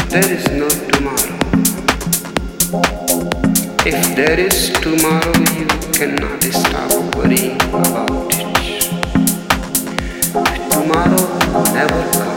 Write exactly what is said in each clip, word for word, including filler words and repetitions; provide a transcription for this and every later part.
there is no tomorrow. If there is tomorrow, you cannot stop worrying about it. Tomorrow never comes.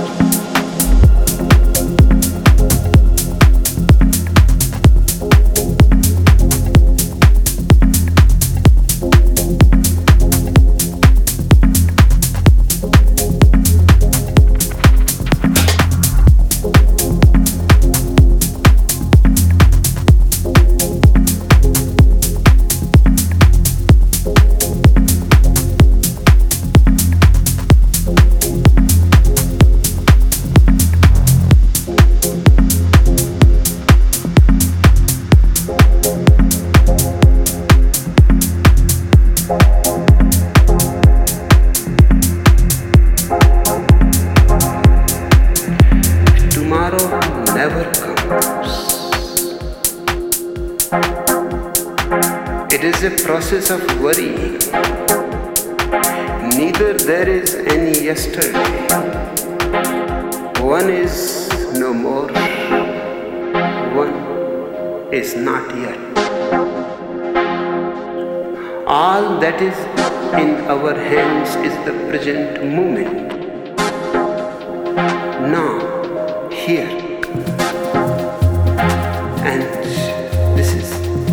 Never comes. It is a process of worrying. Neither there is any yesterday. One is no more. One is not yet. All that is in our hands is the present moment. Now, here. And this is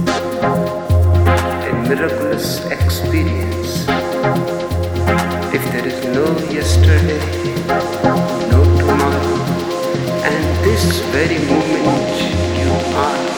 a miraculous experience. If there is no yesterday, no tomorrow, and this very moment you are